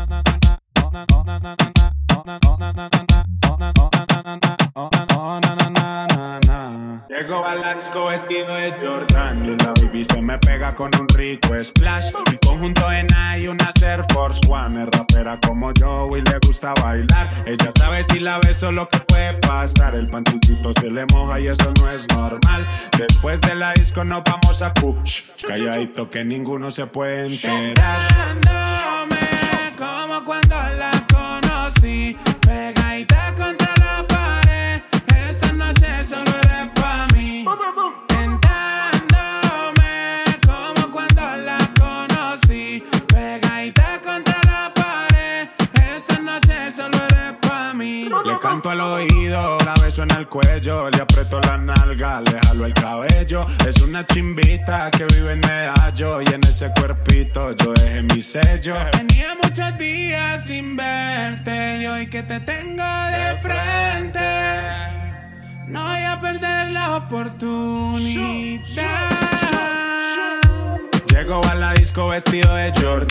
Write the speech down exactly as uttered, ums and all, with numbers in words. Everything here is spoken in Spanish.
Llego a la disco vestido de Jordan y la baby se me pega con un rico splash. Mi conjunto en y una Air Force One. Es rapera como yo y le gusta bailar. Ella sabe si la beso lo que puede pasar. El panticito se le moja y eso no es normal. Después de la disco nos vamos a Kush. Calladito que ninguno se puede enterar. Como cuando la conocí, pegadita contra la pared. Esta noche solo eres pa' mí. Tentándome como cuando la conocí, pegadita contra la pared. Esta noche solo eres pa' mí. Le canto al oído, la beso en el cuello, le aprieto la nalga, le jalo el cabello. Es una chimbita que vive en Medallo y en ese cuerpito yo dejé mi sello. Tenía muchos días sin verte y hoy que te tengo de frente no voy a perder la oportunidad. Llego a la disco vestido de Jordan